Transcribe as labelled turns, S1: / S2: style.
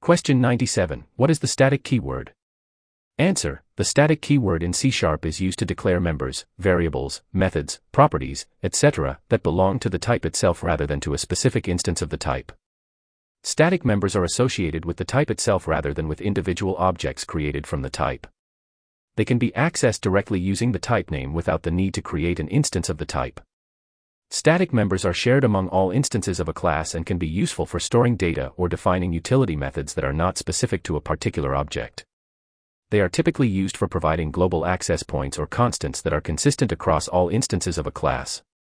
S1: Question 97. What is the static keyword? Answer. The static keyword in C# is used to declare members, variables, methods, properties, etc. that belong to the type itself rather than to a specific instance of the type. Static members are associated with the type itself rather than with individual objects created from the type. They can be accessed directly using the type name without the need to create an instance of the type. Static members are shared among all instances of a class and can be useful for storing data or defining utility methods that are not specific to a particular object. They are typically used for providing global access points or constants that are consistent across all instances of a class.